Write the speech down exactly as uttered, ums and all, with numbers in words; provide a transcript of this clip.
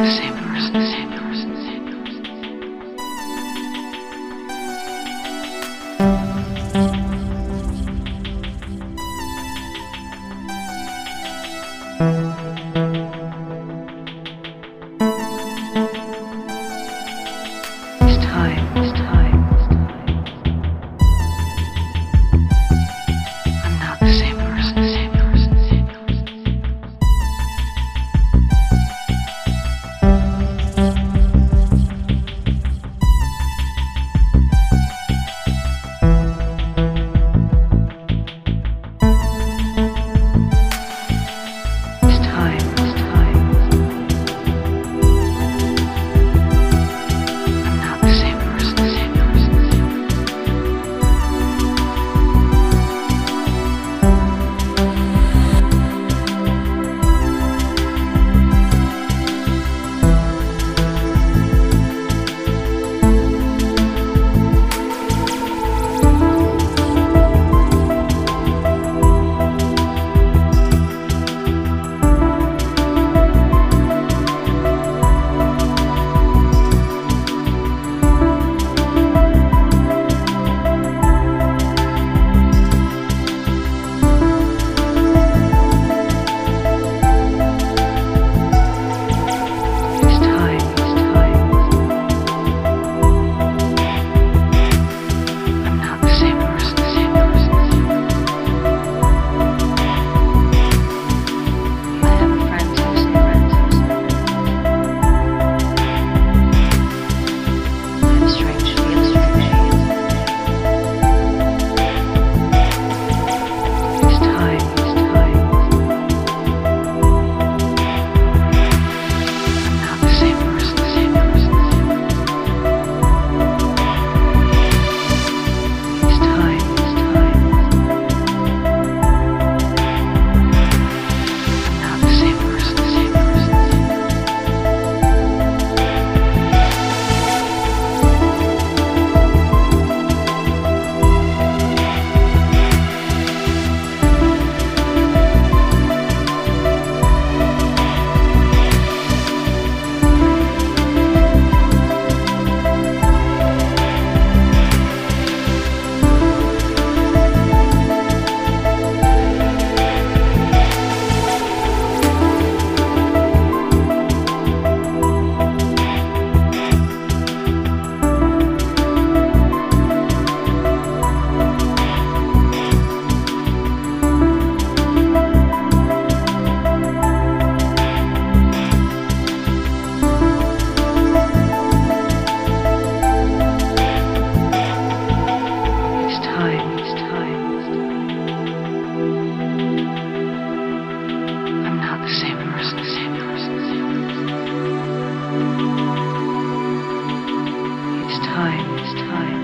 the same person, same person, same person. It's time, it's time, it's time. I'm not the same person, same person, same person. It's time, it's time. I'm not the same person, same person, same It's time, it's time. I'm not the same person, same person, same person. I have a friend who's a friend who's I have a strange feeling, strange feeling. It's time, it's time. I'm not the same person, same person, same person. It's time, it's time. I'm not the same person, same person, same person. It's time, it's time. I'm not the same person, same person, same person. It's time, it's time.